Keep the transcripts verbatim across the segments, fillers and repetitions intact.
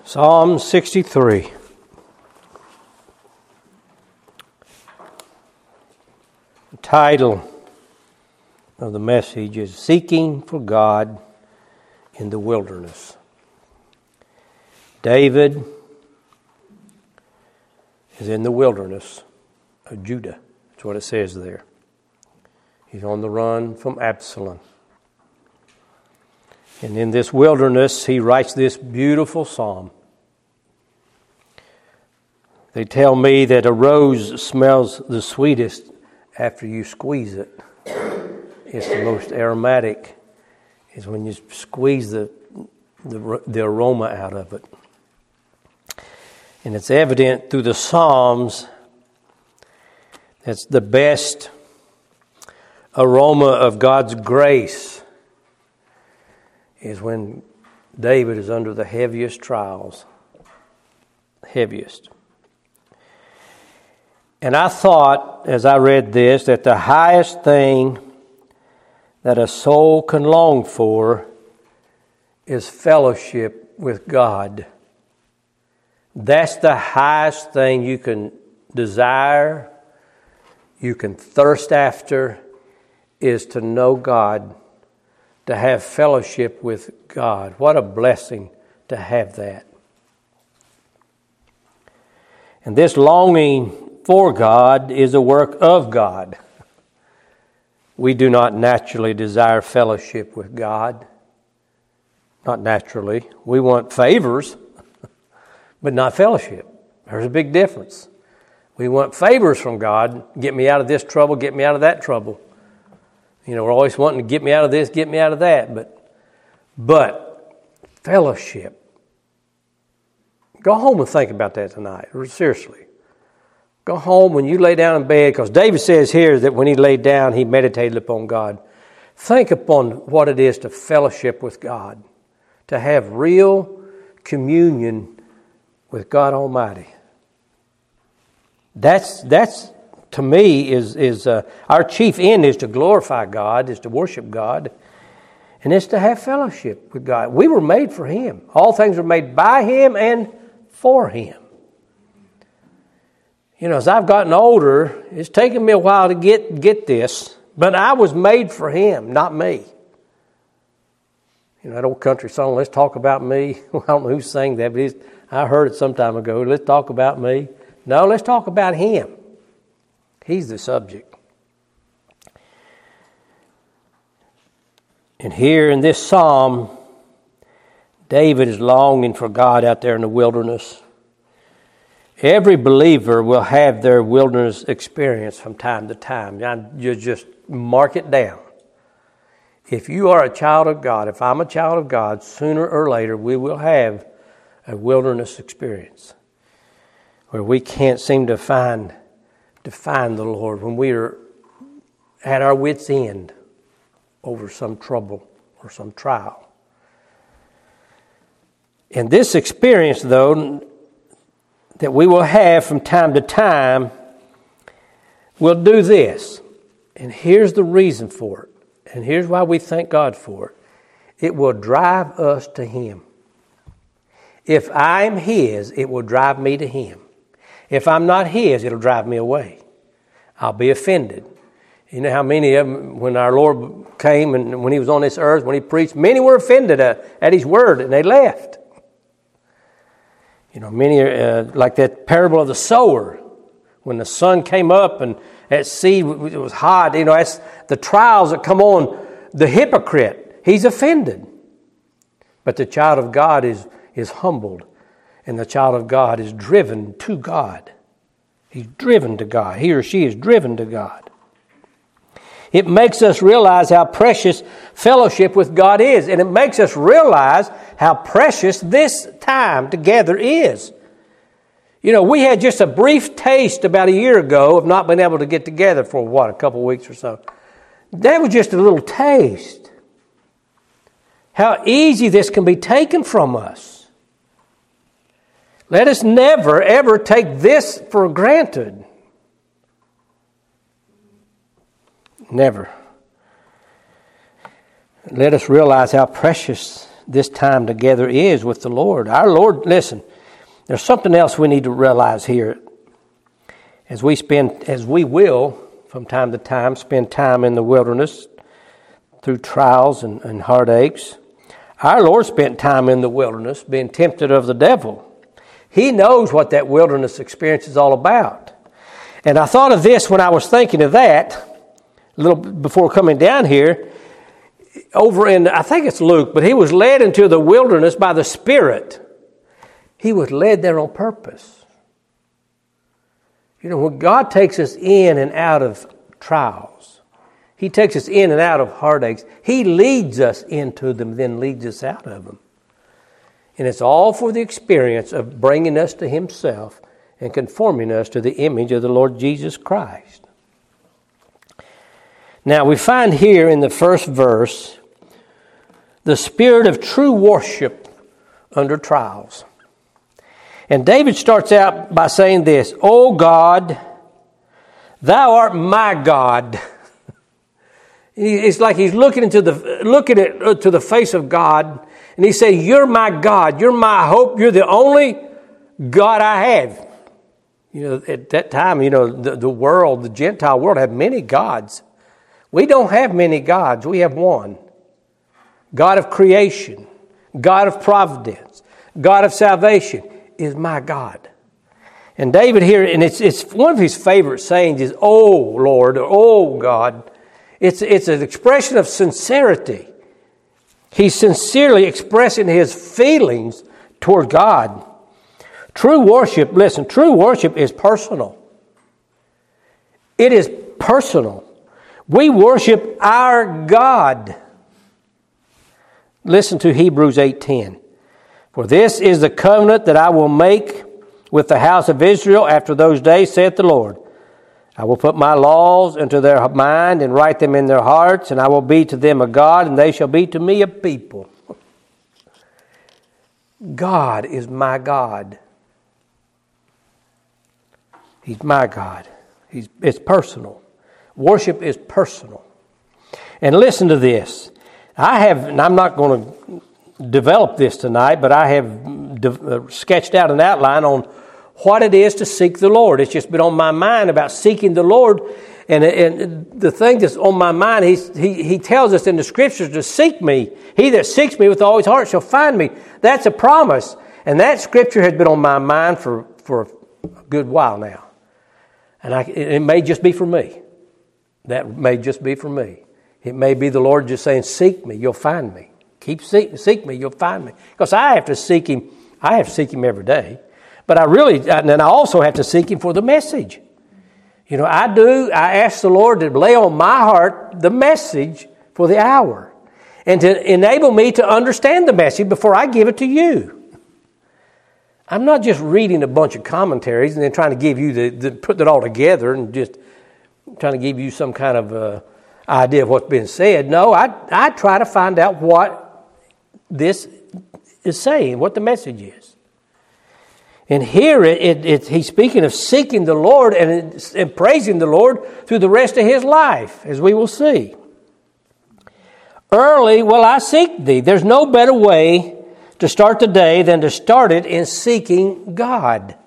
Psalm sixty-three. The title of the message is Seeking for God in the Wilderness. David is in the wilderness of Judah. That's what it says there. He's on the run from Absalom. And in this wilderness, he writes this beautiful psalm. They tell me that a rose smells the sweetest after you squeeze it. It's the most aromatic is when you squeeze the, the, the aroma out of it. And it's evident through the Psalms that's the best aroma of God's grace is when David is under the heaviest trials. Heaviest. And I thought, as I read this, that the highest thing that a soul can long for is fellowship with God. That's the highest thing you can desire, you can thirst after, is to know God, to have fellowship with God. What a blessing to have that. And this longing for God is a work of God. We do not naturally desire fellowship with God. Not naturally. We want favors, but not fellowship. There's a big difference. We want favors from God. Get me out of this trouble, get me out of that trouble. You know, we're always wanting to get me out of this, get me out of that. But, but fellowship. Go home and think about that tonight. Seriously. Go home when you lay down in bed, because David says here that when he laid down, he meditated upon God. Think upon what it is to fellowship with God, to have real communion with God Almighty. That's that's to me is is uh, our chief end is to glorify God, is to worship God, and it's to have fellowship with God. We were made for Him. All things were made by Him and for Him. You know, as I've gotten older, it's taken me a while to get, get this, but I was made for Him, not me. You know, that old country song, Let's Talk About Me. Well, I don't know who sang that, but it's, I heard it some time ago. Let's talk about me. No, let's talk about Him. He's the subject. And here in this psalm, David is longing for God out there in the wilderness. Every believer will have their wilderness experience from time to time. You just mark it down. If you are a child of God, if I'm a child of God, sooner or later we will have a wilderness experience where we can't seem to find to find the Lord, when we are at our wits' end over some trouble or some trial. In this experience, though, that we will have from time to time, we'll do this. And here's the reason for it. And here's why we thank God for it. It will drive us to Him. If I'm His, it will drive me to Him. If I'm not His, it'll drive me away. I'll be offended. You know how many of them, when our Lord came and when He was on this earth, when He preached, many were offended at His word and they left. You know, many, uh, like that parable of the sower, when the sun came up and that seed, it was hot. You know, that's the trials that come on the hypocrite. He's offended. But the child of God is, is humbled. And the child of God is driven to God. He's driven to God. He or she is driven to God. It makes us realize how precious fellowship with God is. And it makes us realize how precious this time together is. You know, we had just a brief taste about a year ago of not being able to get together for, what, a couple of weeks or so. That was just a little taste. How easy this can be taken from us. Let us never, ever take this for granted. Never. Let us realize how precious this time together is with the Lord. Our Lord, listen, there's something else we need to realize here. As we spend, as we will, from time to time, spend time in the wilderness through trials and, and heartaches. Our Lord spent time in the wilderness being tempted of the devil. He knows what that wilderness experience is all about. And I thought of this when I was thinking of that, a little before coming down here, over in, I think it's Luke, but he was led into the wilderness by the Spirit. He was led there on purpose. You know, when God takes us in and out of trials, He takes us in and out of heartaches, He leads us into them, then leads us out of them. And it's all for the experience of bringing us to Himself and conforming us to the image of the Lord Jesus Christ. Now, we find here in the first verse the spirit of true worship under trials. And David starts out by saying this, "O God, Thou art my God." It's like he's looking into the looking at to the face of God, and he said, "You're my God. You're my hope. You're the only God I have." You know, at that time, you know, the, the world, the Gentile world, had many gods. We don't have many gods. We have one. God of creation, God of providence, God of salvation is my God. And David here, and it's it's one of his favorite sayings is, "Oh Lord," or "Oh God." It's, it's an expression of sincerity. He's sincerely expressing his feelings toward God. True worship, listen, true worship is personal. It is personal. We worship our God. Listen to Hebrews eight ten. "For this is the covenant that I will make with the house of Israel after those days, saith the Lord. I will put my laws into their mind and write them in their hearts, and I will be to them a God, and they shall be to me a people." God is my God. He's my God. He's, it's personal. Worship is personal. And listen to this. I have, and I'm not going to develop this tonight, but I have de- sketched out an outline on what it is to seek the Lord. It's just been on my mind about seeking the Lord. And, and the thing that's on my mind, he's, he, he tells us in the Scriptures to seek me. He that seeks me with all his heart shall find me. That's a promise. And that Scripture has been on my mind for, for a good while now. And I, it may just be for me. That may just be for me. It may be the Lord just saying, "Seek me, you'll find me. Keep seek, seek me, you'll find me." Because I have to seek Him. I have to seek Him every day. But I really, and then I also have to seek Him for the message. You know, I do, I ask the Lord to lay on my heart the message for the hour. And to enable me to understand the message before I give it to you. I'm not just reading a bunch of commentaries and then trying to give you the, the put it all together and just trying to give you some kind of uh, idea of what's being said. No, I, I try to find out what this is saying, what the message is. And here it, it, it, he's speaking of seeking the Lord and, and praising the Lord through the rest of his life, as we will see. "Early will I seek thee." There's no better way to start the day than to start it in seeking God.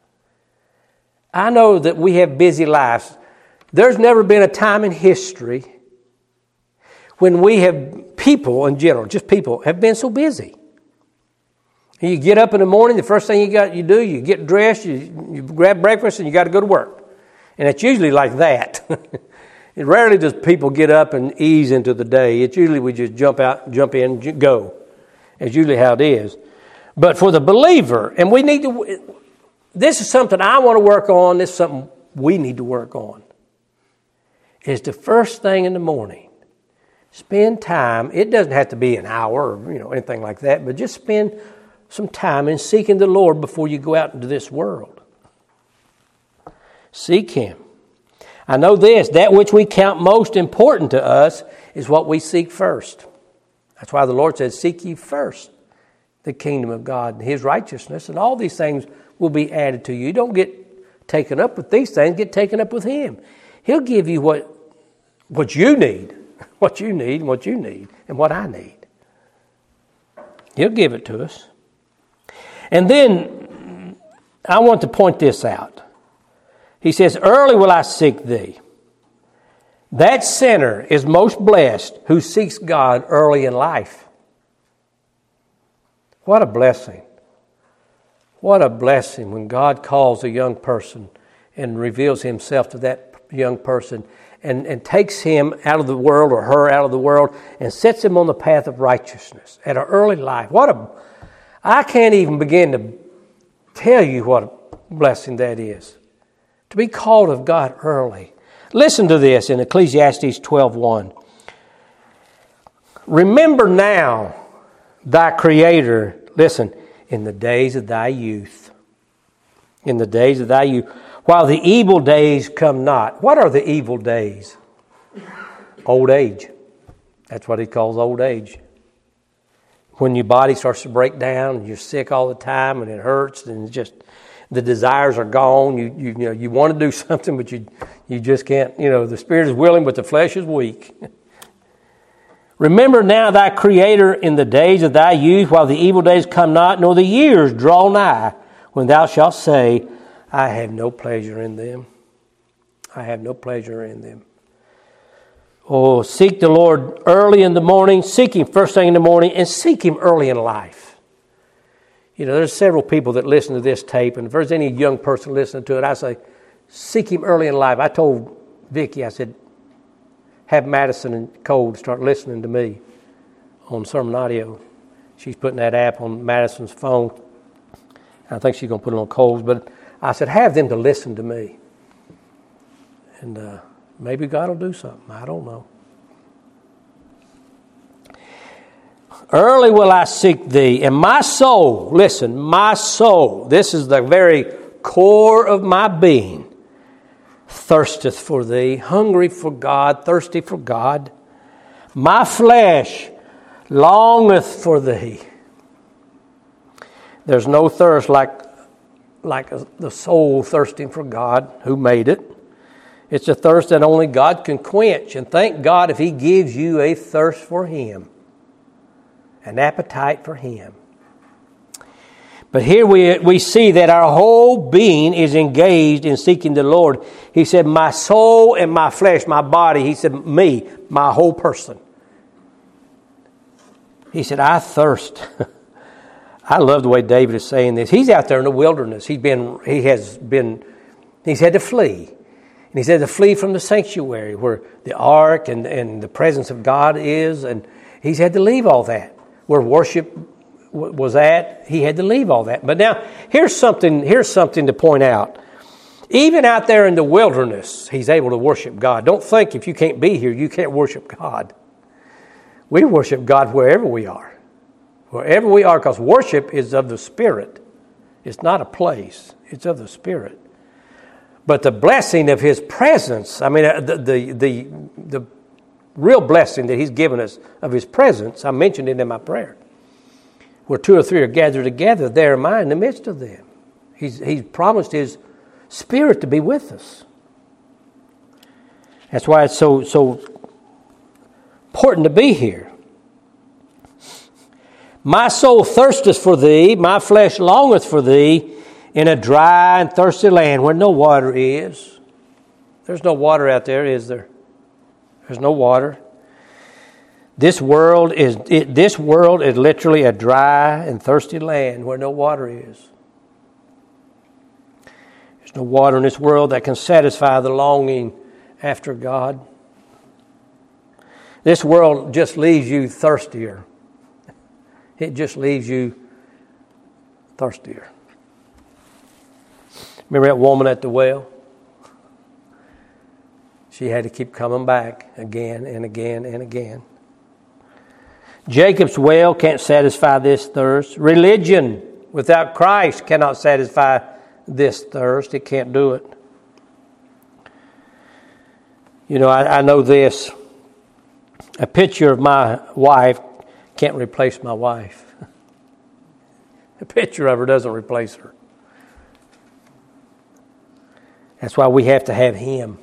I know that we have busy lives. There's never been a time in history when we have, people in general, just people, have been so busy. You get up in the morning, the first thing you got you do, you get dressed, you, you grab breakfast, and you got to go to work. And it's usually like that. It rarely does people get up and ease into the day. It's usually we just jump out, jump in, go. It's usually how it is. But for the believer, and we need to, this is something I want to work on, this is something we need to work on, is the first thing in the morning. Spend time, it doesn't have to be an hour or you know anything like that, but just spend some time in seeking the Lord before you go out into this world. Seek Him. I know this, that which we count most important to us is what we seek first. That's why the Lord said, "Seek ye first the kingdom of God and His righteousness, and all these things will be added to you." You don't get taken up with these things, get taken up with Him. He'll give you what, what you need, what you need, and what you need, and what I need. He'll give it to us. And then I want to point this out. He says, early will I seek thee. That sinner is most blessed who seeks God early in life. What a blessing. What a blessing when God calls a young person and reveals himself to that young person and, and takes him out of the world or her out of the world and sets him on the path of righteousness at an early life. What a, I can't even begin to tell you what a blessing that is. To be called of God early. Listen to this in Ecclesiastes twelve one. Remember now thy Creator, listen, in the days of thy youth. In the days of thy youth. While the evil days come not. What are the evil days? Old age. That's what he calls old age. When your body starts to break down and you're sick all the time and it hurts and it's just the desires are gone. You you, you know you want to do something but you you just can't. You know the spirit is willing but the flesh is weak. Remember now thy Creator in the days of thy youth, while the evil days come not, nor the years draw nigh, when thou shalt say, I have no pleasure in them. I have no pleasure in them. Oh, seek the Lord early in the morning, seek Him first thing in the morning, and seek Him early in life. You know, there's several people that listen to this tape, and if there's any young person listening to it, I say, seek Him early in life. I told Vicki, I said, have Madison and Cole start listening to me on Sermon Audio. She's putting that app on Madison's phone. I think she's going to put it on Cole's, but I said, have them to listen to me. And uh, maybe God will do something. I don't know. Early will I seek thee, and my soul, listen, my soul, this is the very core of my being, thirsteth for thee, hungry for God, thirsty for God. My flesh longeth for thee. There's no thirst like, like the soul thirsting for God who made it. It's a thirst that only God can quench. And thank God if He gives you a thirst for Him, an appetite for Him. But here we we see that our whole being is engaged in seeking the Lord. He said, my soul and my flesh, my body. He said, me, my whole person. He said, I thirst. I love the way David is saying this. He's out there in the wilderness. He's been, he has been, he's had to flee. And he's had to flee from the sanctuary where the ark and, and the presence of God is. And he's had to leave all that. Where worship was at, he had to leave all that. But now, here's something, here's something to point out. Even out there in the wilderness, he's able to worship God. Don't think if you can't be here, you can't worship God. We worship God wherever we are. Wherever we are, because worship is of the Spirit. It's not a place. It's of the Spirit. But the blessing of His presence, I mean, the the the, the real blessing that He's given us of His presence, I mentioned it in my prayer. Where two or three are gathered together, there am I in the midst of them. He's, he's promised His Spirit to be with us. That's why it's so, so important to be here. My soul thirsteth for thee, my flesh longeth for thee, in a dry and thirsty land where no water is. There's no water out there, is there? There's no water. This world is it, this world is literally a dry and thirsty land where no water is. There's no water in this world that can satisfy the longing after God. This world just leaves you thirstier. It just leaves you thirstier. Remember that woman at the well? She had to keep coming back again and again and again. Jacob's well can't satisfy this thirst. Religion without Christ cannot satisfy this thirst. It can't do it. You know, I, I know this. A picture of my wife can't replace my wife. A picture of her doesn't replace her. That's why we have to have Him.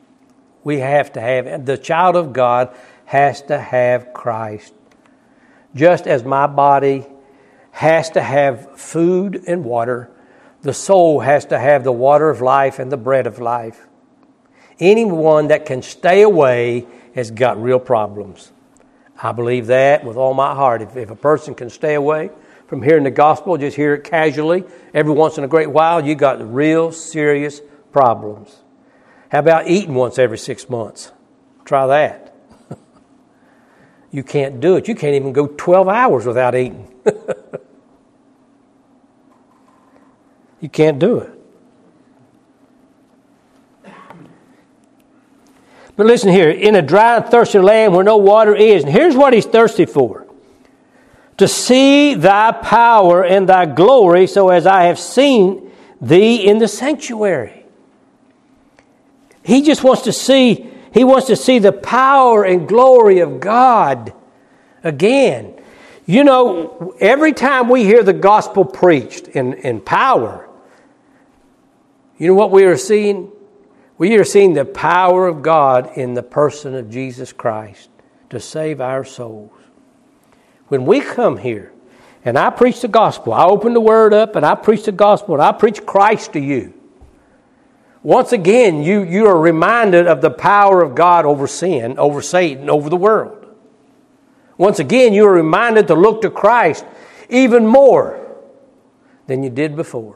We have to have, the child of God has to have Christ just as my body has to have food and water, the soul has to have the water of life and the bread of life. Anyone that can stay away has got real problems. I believe that with all my heart. If, if a person can stay away from hearing the gospel, just hear it casually, every once in a great while, you got real serious problems. How about eating once every six months? Try that. You can't do it. You can't even go twelve hours without eating. You can't do it. But listen here, in a dry and thirsty land where no water is, and here's what he's thirsty for. To see thy power and thy glory, so as I have seen thee in the sanctuary. He just wants to see, he wants to see the power and glory of God again. You know, every time we hear the gospel preached in, in power, you know what we are seeing? We are seeing the power of God in the person of Jesus Christ to save our souls. When we come here and I preach the gospel, I open the word up and I preach the gospel and I preach Christ to you. Once again, you, you are reminded of the power of God over sin, over Satan, over the world. Once again, you are reminded to look to Christ even more than you did before.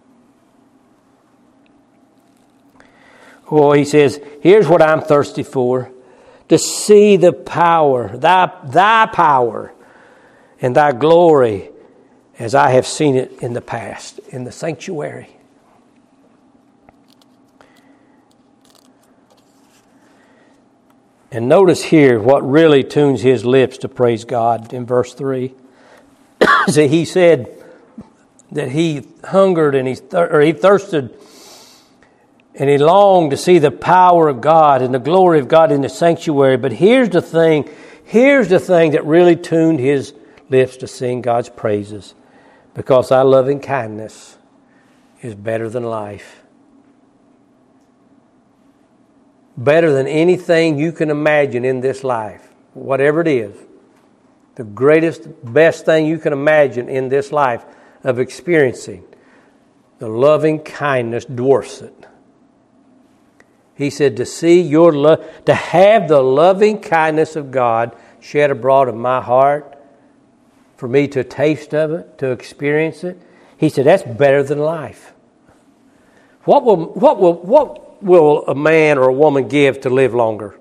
Well, he says, here's what I'm thirsty for. To see the power, thy, thy power and thy glory as I have seen it in the past, in the sanctuary. And notice here what really tunes his lips to praise God in verse three. See, he said that he hungered and he, thir- or he thirsted and he longed to see the power of God and the glory of God in the sanctuary. But here's the thing, here's the thing that really tuned his lips to sing God's praises. Because thy loving kindness is better than life. Better than anything you can imagine in this life. Whatever it is. The greatest, best thing you can imagine in this life of experiencing. The loving kindness dwarfs it. He said, to see your love, to have the loving kindness of God shed abroad in my heart, for me to taste of it, to experience it. He said, that's better than life. What will, what will, what will a man or a woman give to live longer?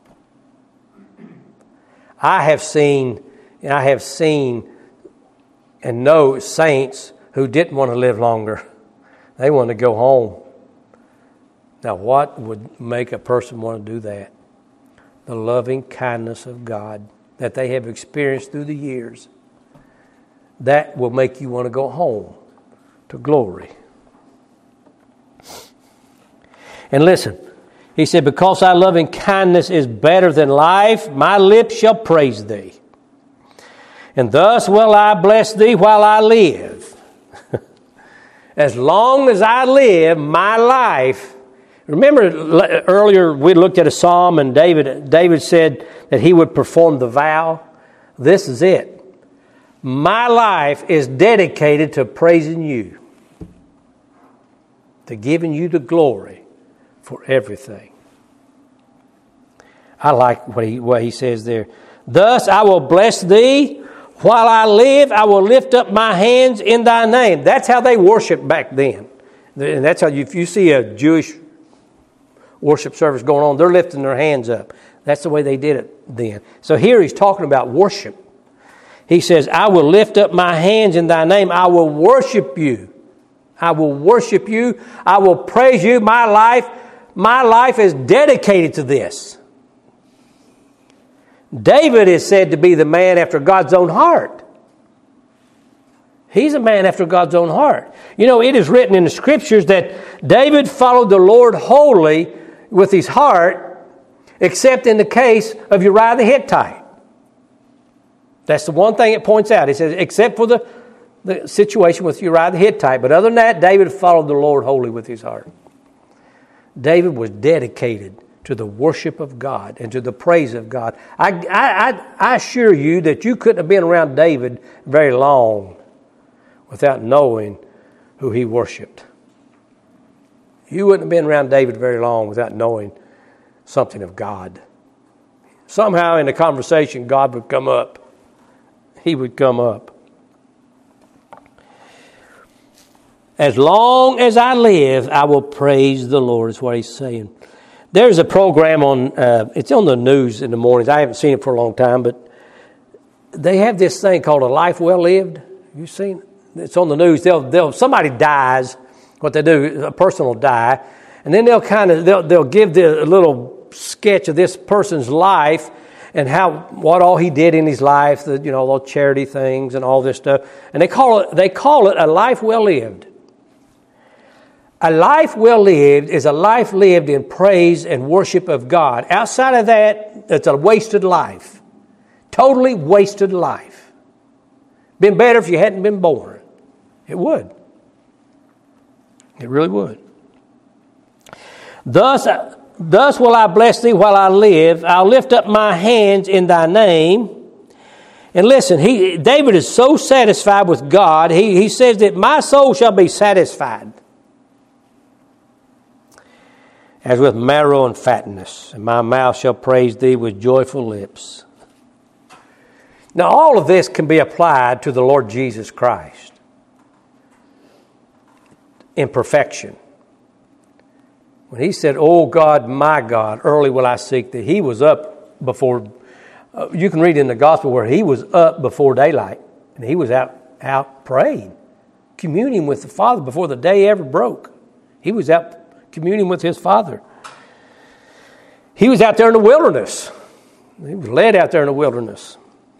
I have seen, I have seen and know saints who didn't want to live longer. They wanted to go home. Now, what would make a person want to do that? The loving kindness of God that they have experienced through the years. That will make you want to go home to glory. And listen, he said, because thy loving kindness is better than life, my lips shall praise thee. And thus will I bless thee while I live. As long as I live, my life. Remember earlier we looked at a psalm and David, David said that he would perform the vow. This is it. My life is dedicated to praising you. To giving you the glory for everything. I like what he, what he says there. Thus I will bless thee. While I live, I will lift up my hands in thy name. That's how they worshiped back then. And that's how you, if you see a Jewish worship service going on, they're lifting their hands up. That's the way they did it then. So here he's talking about worship. He says, I will lift up my hands in thy name. I will worship you. I will worship you. I will praise you. My life, my life is dedicated to this. David is said to be the man after God's own heart. He's a man after God's own heart. You know, it is written in the Scriptures that David followed the Lord wholly with his heart, except in the case of Uriah the Hittite. That's the one thing it points out. It says, except for the, the situation with Uriah the Hittite. But other than that, David followed the Lord wholly with his heart. David was dedicated to the worship of God and to the praise of God. I, I, I, I assure you that you couldn't have been around David very long without knowing who he worshiped. You wouldn't have been around David very long without knowing something of God. Somehow in the conversation, God would come up. He would come up. As long as I live, I will praise the Lord, is what he's saying. There's a program on, uh, it's on the news in the mornings. I haven't seen it for a long time, but they have this thing called A Life Well Lived. You've seen it? It's on the news. They'll, they'll, somebody dies. What they do, a person will die, and then they'll kind of, they'll, they'll give the, a little sketch of this person's life and how, what all he did in his life, the, you know, all charity things and all this stuff. And they call it, they call it A Life Well Lived. A life well lived is a life lived in praise and worship of God. Outside of that, it's a wasted life. Totally wasted life. Been better if you hadn't been born. It would. It really would. Thus, thus will I bless thee while I live. I'll lift up my hands in thy name. And listen, he David is so satisfied with God. He, he says that my soul shall be satisfied, as with marrow and fatness, and my mouth shall praise thee with joyful lips. Now, all of this can be applied to the Lord Jesus Christ in perfection. When he said, "Oh God, my God, early will I seek thee," he was up before, uh, you can read in the gospel where he was up before daylight, and he was out, out praying, communing with the Father before the day ever broke. He was out communing with his Father. He was out there in the wilderness. He was led out there in the wilderness.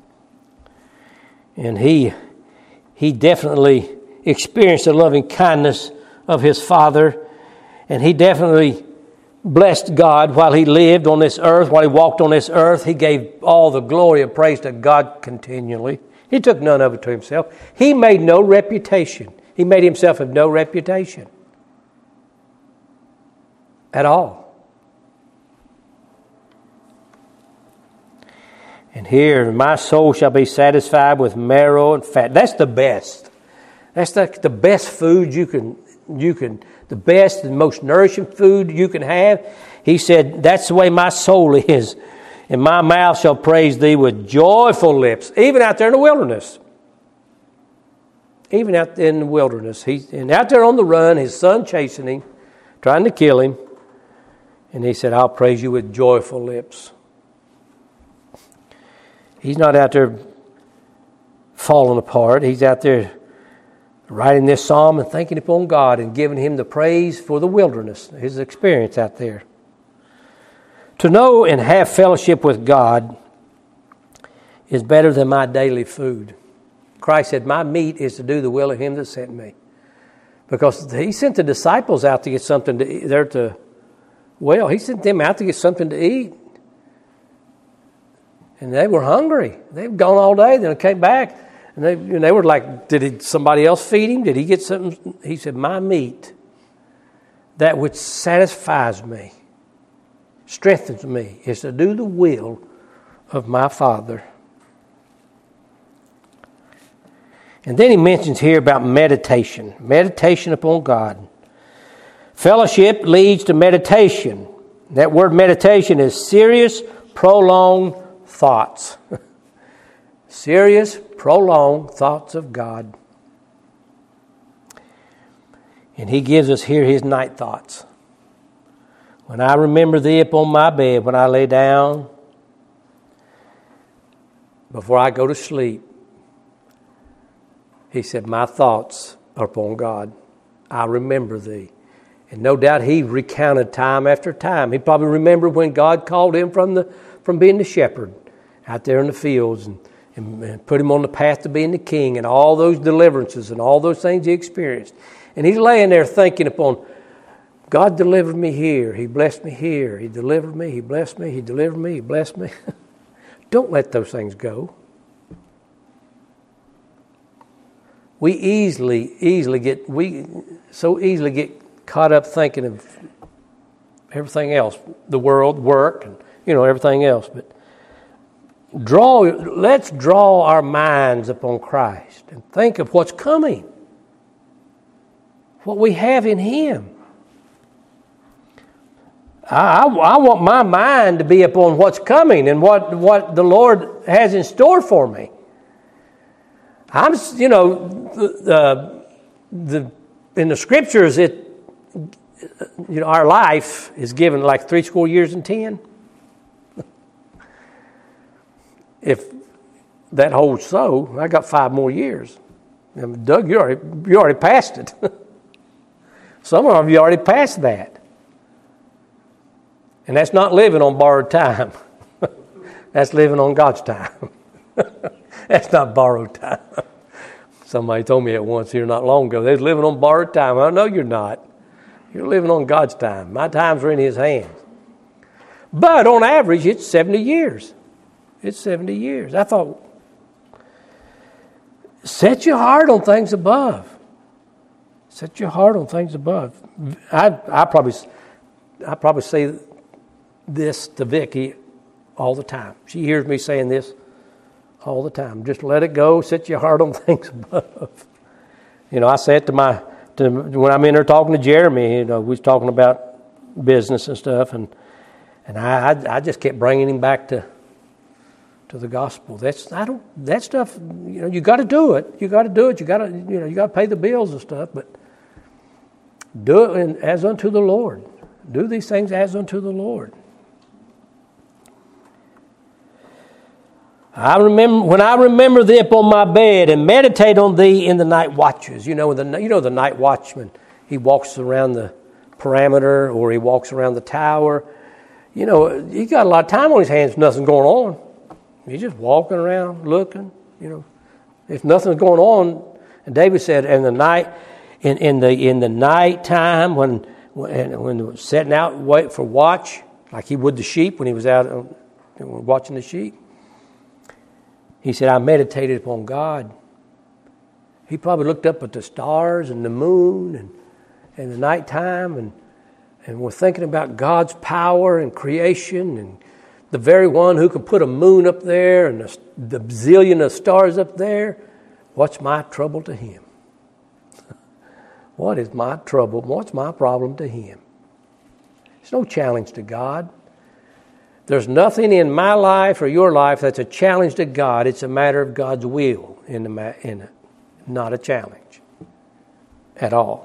And he, he definitely experienced the loving kindness of his Father. And he definitely blessed God while he lived on this earth, while he walked on this earth. He gave all the glory and praise to God continually. He took none of it to himself. He made no reputation. He made himself of no reputation at all. And here, my soul shall be satisfied with marrow and fat. That's the best. That's the, the best food you can, you can, the best and most nourishing food you can have. He said, that's the way my soul is. And my mouth shall praise thee with joyful lips. Even out there in the wilderness. Even out in the wilderness. He's and out there on the run, his son chasing him, trying to kill him. And he said, I'll praise you with joyful lips. He's not out there falling apart. He's out there writing this psalm and thinking upon God and giving him the praise for the wilderness, his experience out there. To know and have fellowship with God is better than my daily food. Christ said, my meat is to do the will of him that sent me. Because he sent the disciples out to get something to eat. They're to Well, he sent them out to get something to eat. And they were hungry. They'd gone all day. Then they came back. And they, and they were like, did he, somebody else feed him? Did he get something? He said, my meat, that which satisfies me, strengthens me, is to do the will of my Father. And then he mentions here about meditation. Meditation upon God. Fellowship leads to meditation. That word meditation is serious, prolonged thoughts. Serious, prolonged thoughts of God. And he gives us here his night thoughts. When I remember thee upon my bed, when I lay down, before I go to sleep, he said, my thoughts are upon God. I remember thee. And no doubt he recounted time after time. He probably remembered when God called him from the from being the shepherd out there in the fields and, and, and put him on the path to being the king and all those deliverances and all those things he experienced. And he's laying there thinking upon, God delivered me here. He blessed me here. He delivered me. He blessed me. He delivered me. He blessed me. Don't let those things go. We easily, easily get, we so easily get caught up thinking of everything else, the world, work, and, you know, everything else. But draw, let's draw our minds upon Christ and think of what's coming, what we have in Him. I, I, I want my mind to be upon what's coming and what, what the Lord has in store for me. I'm, you know, the, the in the Scriptures, it, you know, our life is given like three score years and ten. If that holds so, I got five more years. And Doug, you already you already passed it. Some of you already passed that, and that's not living on borrowed time. That's living on God's time. That's not borrowed time. Somebody told me it once here not long ago. They was living on borrowed time. I know you're not. You're living on God's time. My times are in His hands. But on average, it's seventy years. It's seventy years. I thought, set your heart on things above. Set your heart on things above. I I probably I probably say this to Vicki all the time. She hears me saying this all the time. Just let it go. Set your heart on things above. You know, I say it to my to when I'm in there talking to Jeremy. You know, we was talking about business and stuff, and and I I, I just kept bringing him back to to the gospel. That's I don't that stuff. You know, you got to do it. You got to do it. You got to you know you got to pay the bills and stuff, but do it in, as unto the Lord. Do these things as unto the Lord. I remember when I remember thee upon my bed and meditate on thee in the night watches. You know, the you know the night watchman. He walks around the perimeter, or he walks around the tower. You know, he got a lot of time on his hands. Nothing going on. He's just walking around, looking. You know, if nothing's going on. And David said, "In the night, in, in the in the night time when when when setting out wait for watch, like he would the sheep when he was out uh, watching the sheep." He said, I meditated upon God. He probably looked up at the stars and the moon and, and the nighttime and, and was thinking about God's power and creation and the very one who can put a moon up there and the, the zillion of stars up there. What's my trouble to Him? What is my trouble? What's my problem to Him? It's no challenge to God. There's nothing in my life or your life that's a challenge to God. It's a matter of God's will in, the ma- in it, not a challenge at all.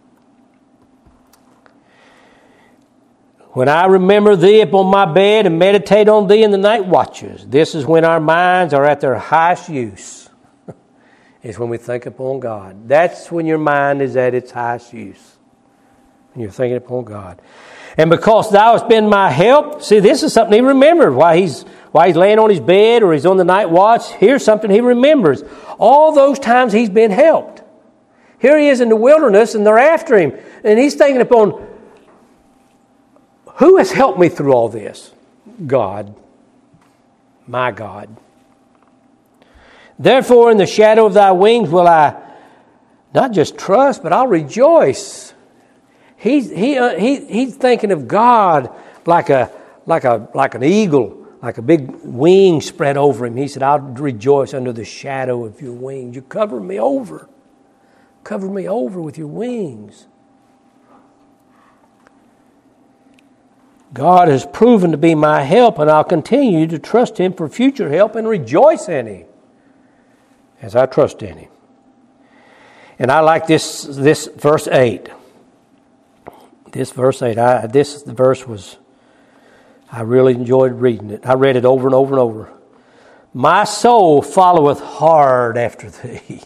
When I remember thee upon my bed and meditate on thee in the night watches, this is when our minds are at their highest use. It's when we think upon God. That's when your mind is at its highest use. When you're thinking upon God. And because thou hast been my help, see, this is something he remembered while he's while he's laying on his bed or he's on the night watch. Here's something he remembers. All those times he's been helped. Here he is in the wilderness and they're after him. And he's thinking upon, who has helped me through all this? God. My God. Therefore, in the shadow of thy wings will I not just trust, but I'll rejoice. He's he uh, he he's thinking of God like a like a like an eagle, like a big wing spread over him. He said, "I'll rejoice under the shadow of your wings. You cover me over, cover me over with your wings." God has proven to be my help, and I'll continue to trust Him for future help and rejoice in Him as I trust in Him. And I like this this verse eight. This verse eight, I, this verse was, I really enjoyed reading it. I read it over and over and over. My soul followeth hard after thee.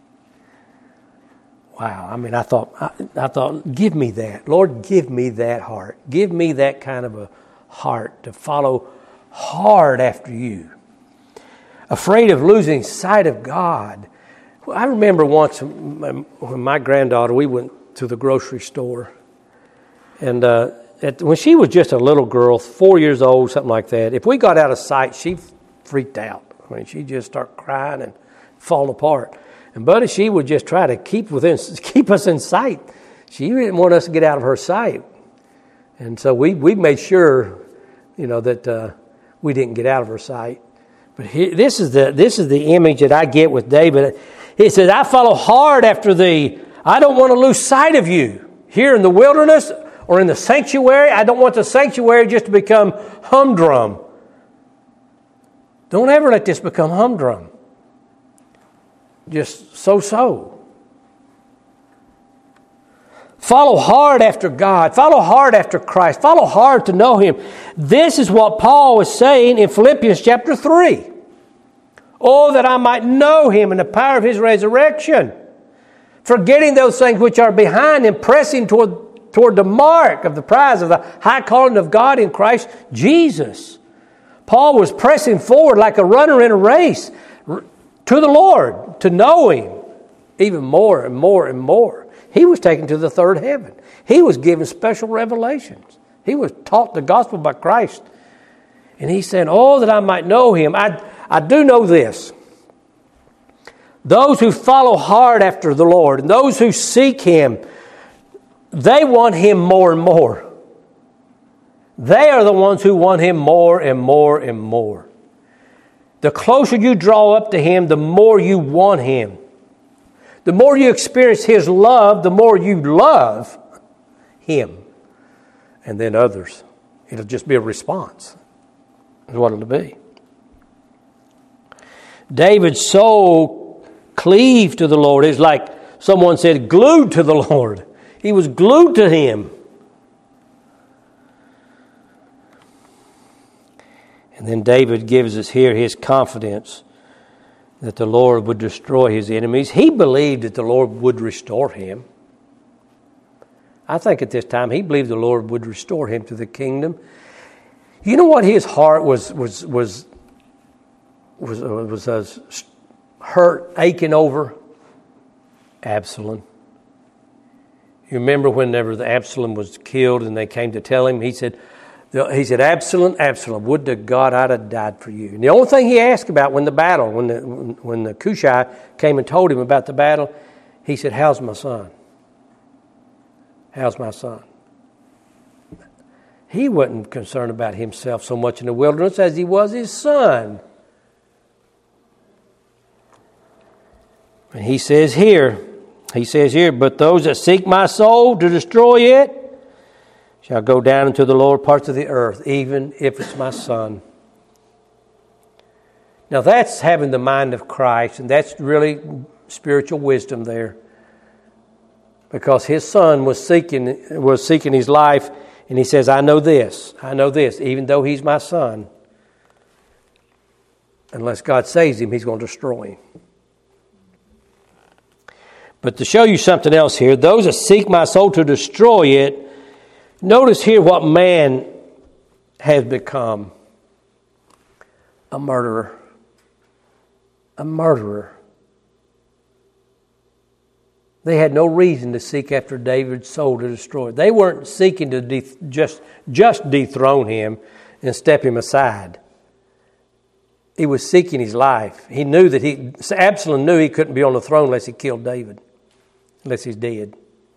Wow, I mean, I thought, I, I thought, give me that. Lord, give me that heart. Give me that kind of a heart to follow hard after you. Afraid of losing sight of God. Well, I remember once when my granddaughter, we went to the grocery store. And uh, at, when she was just a little girl, four years old, something like that, if we got out of sight, she freaked out. I mean, she'd just start crying and fall apart. And Buddy, she would just try to keep within, keep us in sight. She didn't want us to get out of her sight. And so we we made sure, you know, that uh, we didn't get out of her sight. But he, this is the this is the image that I get with David. He says, I follow hard after thee. I don't want to lose sight of you. Here in the wilderness or in the sanctuary, I don't want the sanctuary just to become humdrum. Don't ever let this become humdrum. Just so-so. Follow hard after God. Follow hard after Christ. Follow hard to know Him. This is what Paul was saying in Philippians chapter three. Oh, that I might know Him and the power of His resurrection, forgetting those things which are behind and pressing toward, toward the mark of the prize of the high calling of God in Christ Jesus. Paul was pressing forward like a runner in a race to the Lord, to know Him even more and more and more. He was taken to the third heaven. He was given special revelations. He was taught the gospel by Christ. And he said, oh, that I might know Him. I, I do know this. Those who follow hard after the Lord and those who seek Him, they want Him more and more. They are the ones who want Him more and more and more. The closer you draw up to Him, the more you want Him. The more you experience His love, the more you love Him. And then others. It'll just be a response. Is what it'll be. David's soul cleaved to the Lord. It's like someone said, glued to the Lord. He was glued to Him. And then David gives us here his confidence that the Lord would destroy his enemies. He believed that the Lord would restore him. I think at this time he believed the Lord would restore him to the kingdom. You know what his heart was was was was was, was hurt, aching over? Absalom. You remember whenever the Absalom was killed and they came to tell him, he said, he said, Absalom, Absalom, would to God I'd have died for you. And the only thing he asked about when the battle, when the when the Cushai came and told him about the battle, he said, how's my son? How's my son? He wasn't concerned about himself so much in the wilderness as he was his son. And he says here, he says here, but those that seek my soul to destroy it shall go down into the lower parts of the earth, even if it's my son. Now that's having the mind of Christ, and that's really spiritual wisdom there. Because his son was seeking was seeking his life, and he says, I know this, I know this, even though he's my son, unless God saves him, he's going to destroy him. But to show you something else here, those that seek my soul to destroy it, notice here what man has become. A murderer. A murderer. They had no reason to seek after David's soul to destroy it. They weren't seeking to de- just, just dethrone him and step him aside. He was seeking his life. He knew that he, Absalom knew he couldn't be on the throne unless he killed David, unless he's dead.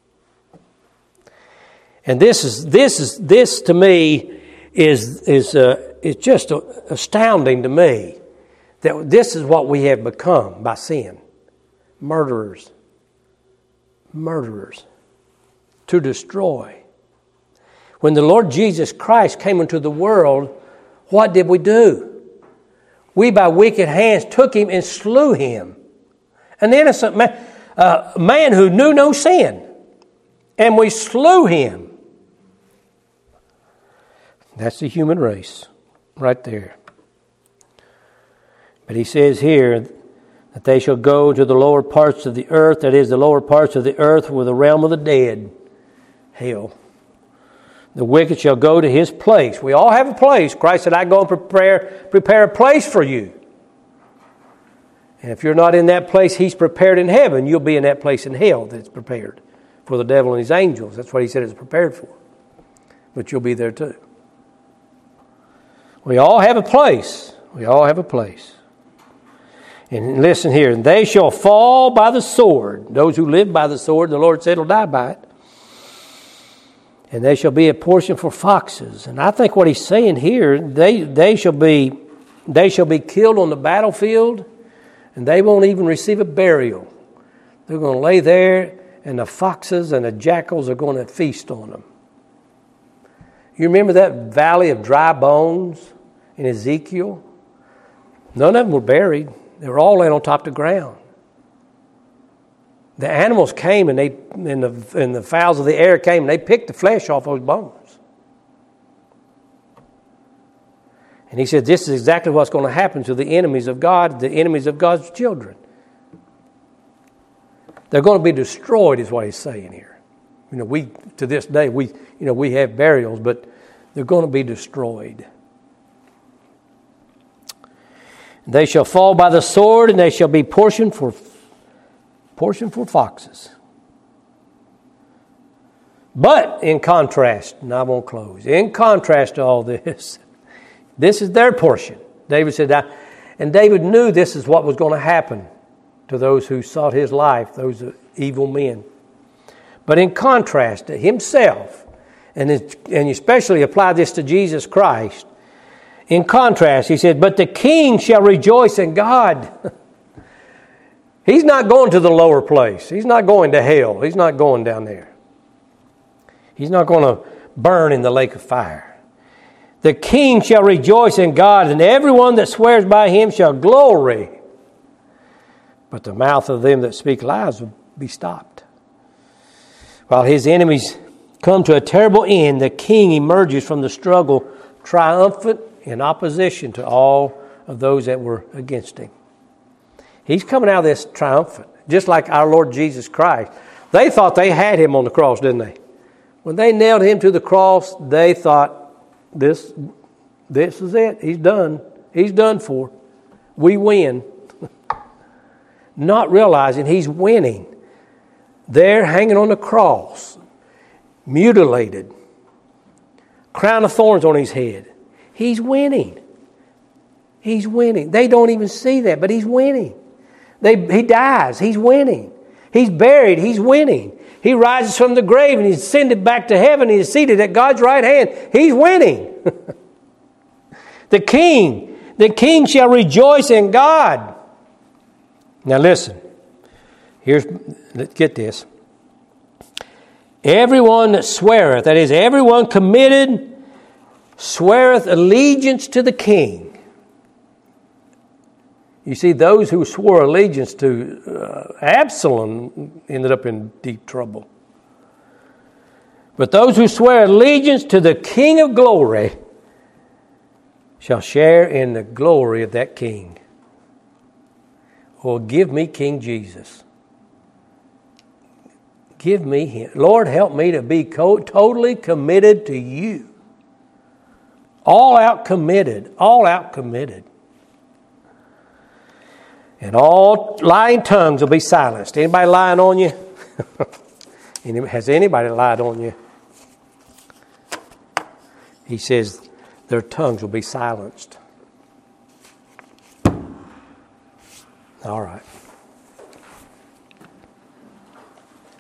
And this is this is this to me is is uh, is just astounding to me that this is what we have become by sin, murderers, murderers, to destroy. When the Lord Jesus Christ came into the world, what did we do? We by wicked hands took him and slew him, an innocent man, uh, man who knew no sin, and we slew him. That's the human race, right there. But he says here that they shall go to the lower parts of the earth, that is, the lower parts of the earth were the realm of the dead, hell. The wicked shall go to his place. We all have a place. Christ said, I go and prepare, prepare a place for you. And if you're not in that place he's prepared in heaven, you'll be in that place in hell that's prepared for the devil and his angels. That's what he said it's prepared for. But you'll be there too. We all have a place. We all have a place. And listen here. And they shall fall by the sword. Those who live by the sword, the Lord said, will die by it. And they shall be a portion for foxes. And I think what he's saying here, they they shall be they shall be killed on the battlefield, and they won't even receive a burial. They're going to lay there, and the foxes and the jackals are going to feast on them. You remember that valley of dry bones in Ezekiel? None of them were buried. They were all laying on top of the ground. The animals came and they and the and the fowls of the air came and they picked the flesh off those bones. And he said, this is exactly what's going to happen to the enemies of God, the enemies of God's children. They're going to be destroyed, is what he's saying here. You know, we to this day we you know we have burials, but they're going to be destroyed. They shall fall by the sword, and they shall be portion for portion for foxes. But in contrast, and I won't close, in contrast to all this, this is their portion. David said that, and David knew this is what was going to happen to those who sought his life, those evil men. But in contrast to himself, and and especially apply this to Jesus Christ, in contrast, he said, but the king shall rejoice in God. He's not going to the lower place. He's not going to hell. He's not going down there. He's not going to burn in the lake of fire. The king shall rejoice in God, and everyone that swears by him shall glory. But the mouth of them that speak lies will be stopped. While his enemies come to a terrible end, the king emerges from the struggle triumphant in opposition to all of those that were against him. He's coming out of this triumphant, just like our Lord Jesus Christ. They thought they had him on the cross, didn't they? When they nailed him to the cross, they thought, this, this is it. He's done. He's done for. We win. Not realizing he's winning. There hanging on the cross, mutilated, crown of thorns on his head. He's winning. He's winning. They don't even see that, but he's winning. They, he dies. He's winning. He's buried. He's winning. He rises from the grave and he's ascended back to heaven. He's seated at God's right hand. He's winning. The king, the king shall rejoice in God. Now listen. Here's, let's get this. Everyone that sweareth, that is, everyone committed, sweareth allegiance to the king. You see, those who swore allegiance to uh, Absalom ended up in deep trouble. But those who swear allegiance to the King of glory shall share in the glory of that King. Well, give me King Jesus. Give me him. Lord, help me to be co- totally committed to you. All out committed. All out committed. And all lying tongues will be silenced. Anybody lying on you? Has anybody lied on you? He says their tongues will be silenced. All right.